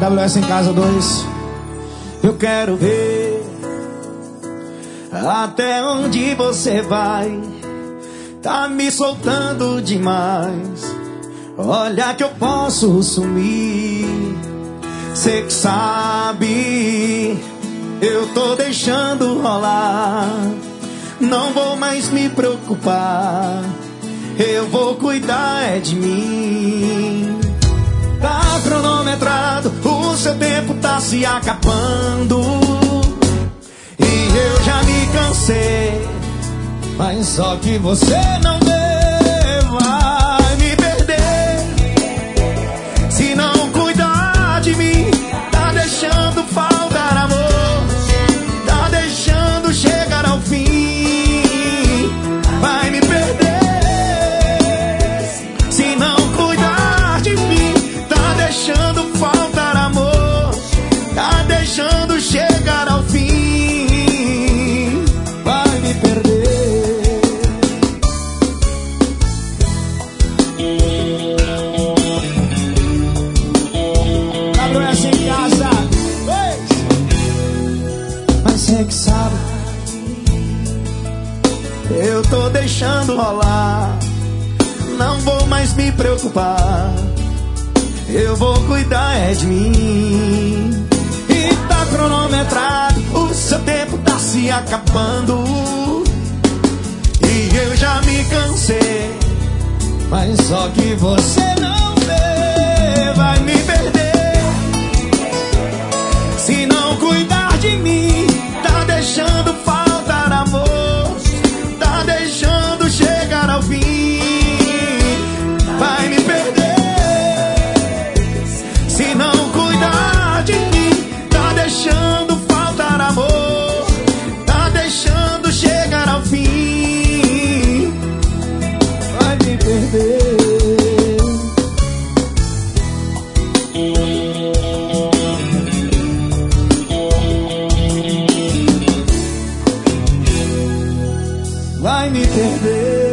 WS em Casa 2. Eu quero ver até onde você vai. Tá me soltando demais. Olha que eu posso sumir. Cê que sabe, eu tô deixando rolar. Não vou mais me preocupar. Eu vou cuidar é de mim. Tá cronometrado, o seu tempo tá se acabando. E eu já me cansei, mas só que você não vê. Vai me perder se não cuidar de mim. Tá deixando faltar amor, tá deixando chegar ao fim. Vai me perder se não cuidar de mim. Tá deixando faltar amor, tá deixando chegar ao fim. Vai me perder. WS em Casa. Mas cê que sabe, eu tô deixando rolar. Não vou mais me preocupar. Eu vou cuidar é de mim. E tá cronometrado, o seu tempo tá se acabando. E eu já me cansei, mas só que você não vê. Vai me perder se não cuidar de mim. Tá deixando faltar amor, tá deixando chegar ao fim. Vai me perder se não cuidar de mim. Tá deixando faltar amor, tá deixando chegar ao fim. Vai me perder. Vai me perder.